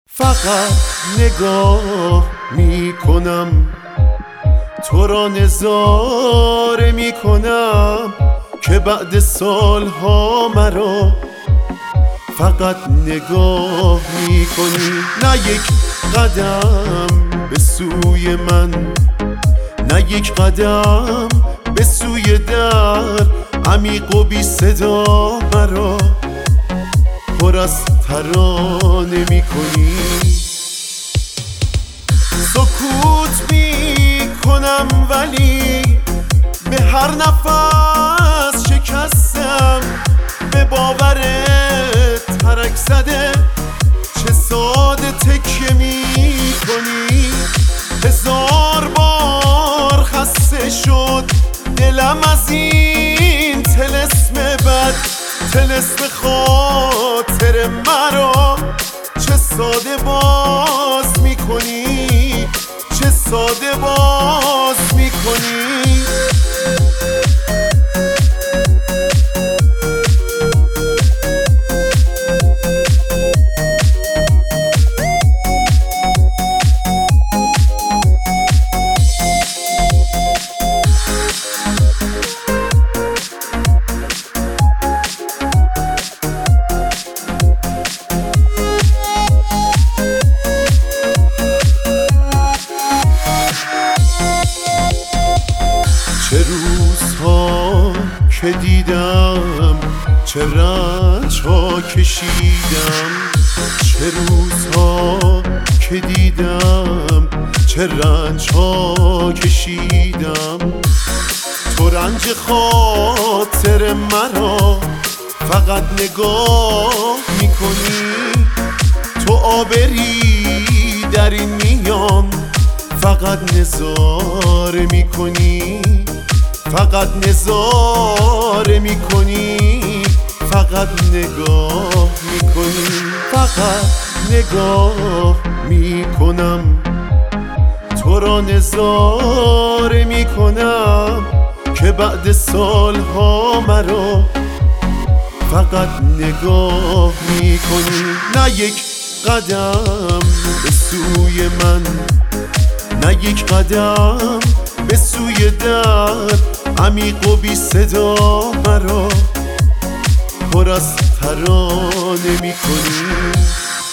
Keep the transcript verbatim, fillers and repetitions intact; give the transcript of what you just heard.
فقط نگاه میکنم، تو را نظاره میکنم که بعد سالها مرا فقط نگاه میکنی. نه یک قدم به سوی من، نه یک قدم به سوی در، عمیق و بی صدا مرا پر از ترانه میکنی. سکوت میکنم ولی به هر نفس شکستم، به باورت ترک زده چه ساده تکیه میکنی. هزار بار خسته شد دلم از این طلسم بد، طلسم خاطر مرا چه ساده باز میکنی، چه ساده باز میکنی. چه روزها که دیدم، چه رنج ها کشیدم، چه روزها که دیدم، چه رنج ها کشیدم. تو رنج خاطر مرا فقط نگاه میکنی، تو آبری در این میان فقط نظاره میکنی، فقط نظاره میکنی، فقط نگاه میکنی. فقط نگاه میکنم، تو را نظاره میکنم که بعد سالها مرا فقط نگاه میکنی. نه یک قدم به سوی من، نه یک قدم به سوی در، عمیق و بی صدا مرا پر از ترانه میکنی.